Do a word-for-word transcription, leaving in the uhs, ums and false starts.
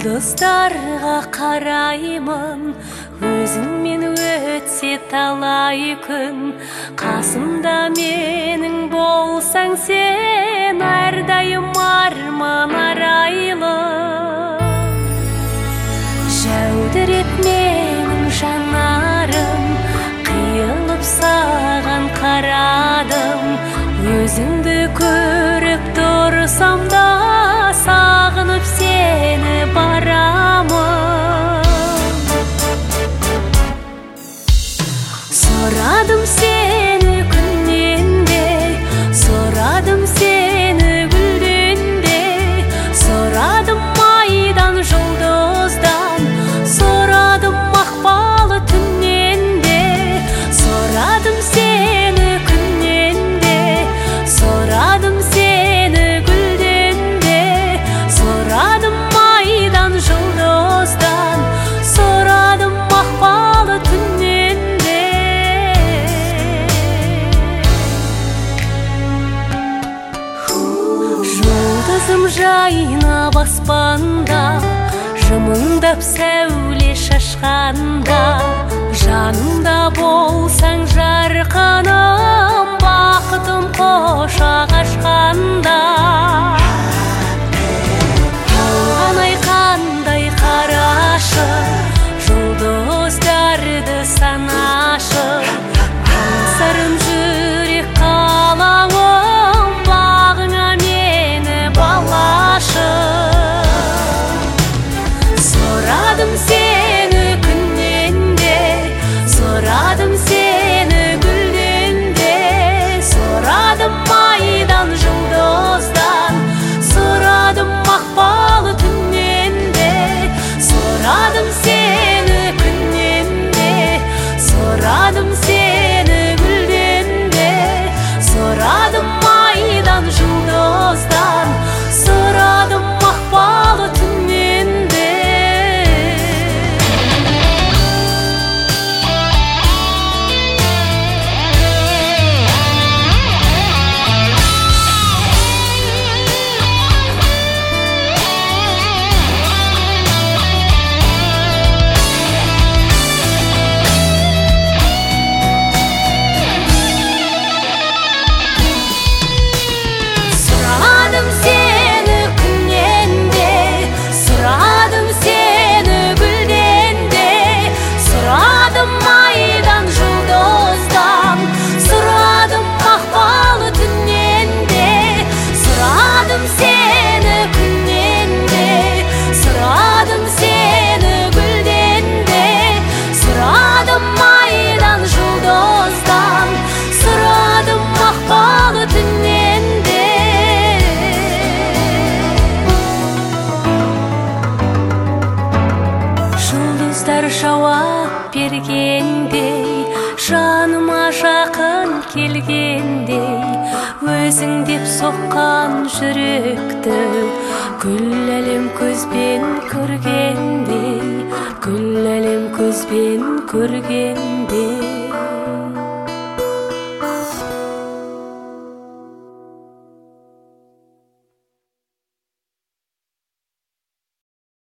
Жұлдыздарға қараймын, өзіңмен өтсе талай күн. Қасымда менің болсаң сен, әрдайым арман арайлым. Жәудіреп менің жанарым, қиылып саған қарадым. Өзіңді көріп тұрсам да, сағынып сені барамын. Сұрадым сені күннен де, сұрадым сені гүлден де, сұрадым майдан жұлдыздан, сұрадым мақпалы түннен де, сұрадым сені күннен де, сұрадым сені гүлден де, сұрадым майдан жұлдыздан, сұрадым мақпалы түннен де. Жұлдызым жайнап аспанда, жымыңдап сәуле шашқанда, жанымда болсаң жарқыным, бақытым құшақ ашқанда. Толған ай қандай қарашы, жұлдыздарды санашы. Аңсарым жүрек қалауым, бағыңа мені балашы. Сұрадым сені күннен де, сұрадым сені гүлден де, сұрадым майдан жұлдыздан, сұрадым мақпалы түннен де, сұрадым сені күннен де, сұрадым сені гүлден де, сұрадым майдан жұлдыздан, сұрадым мақпалы түннен де. Сұрадым сені күннен де, сұрадым сені гүлден де, сұрадым майдан жұлдыздан, сұрадым мақпалы түннен де, сұрадым сені күннен де, сұрадым сені гүлден де, сұрадым майдан жұлдыздан, сұрадым мақпалы түннен де. Жұлдыздар жауап бергендей, жаныма жақын келгендей, өзің деп соққан жүректі күл әлем көзбен көргендей, күл әлем көзбен көргендей.